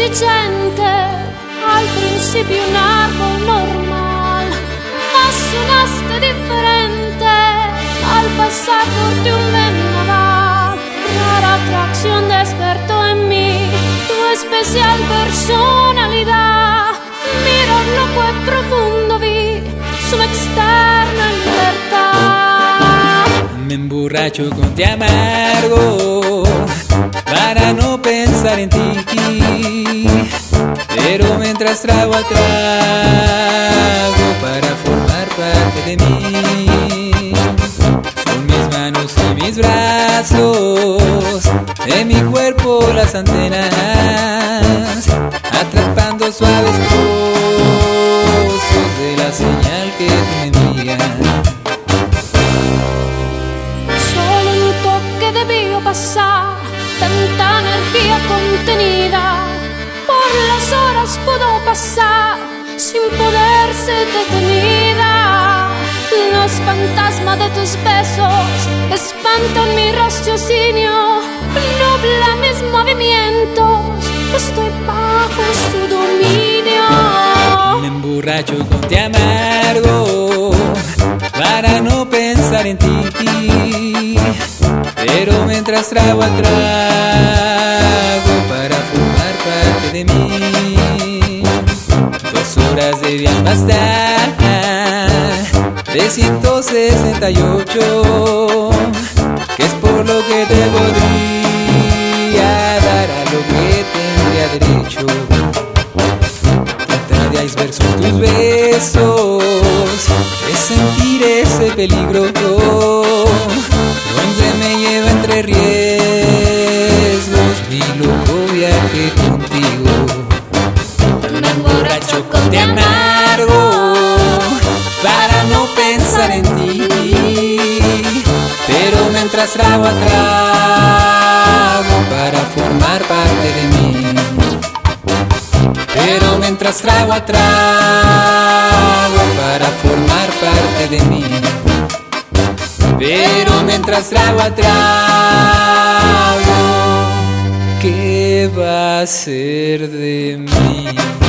sedicente, al principio un árbol normal, ma sonaste differente al pasar por de un vendaval. Rara atracción despertó en mí tu especial personalidad. Mirar loco y profundo vi su externa libertad. Me emborracho con té amargo para no pensar en ti, pero mientras trago a trago para formar parte de mí. Son mis manos y mis brazos, en mi cuerpo las antenas, atrapando suaves trozos de la señal que tú me envías. Pasar tanta energía contenida, por las horas pudo pasar sin poder ser detenida. Los fantasmas de tus besos espantan mi raciocinio, nublan mis movimientos, estoy bajo su dominio. Me emborracho con té amargo para no pensar en ti, pero mientras trago a trago para formar parte de mí. 2 horas debían bastar de 168, que es por lo que te podría dar a lo que tendría derecho. Punta de iceberg son tus besos, es sentir ese peligro donde me lleva entre riesgos mi loco viaje contigo. Me emborracho con té amargo para no pensar en ti, pero mientras trago a trago para formar parte de mí. Pero mientras trago a trago para formar parte de mí. Pero mientras trago a trago, ¿qué va a ser de mí?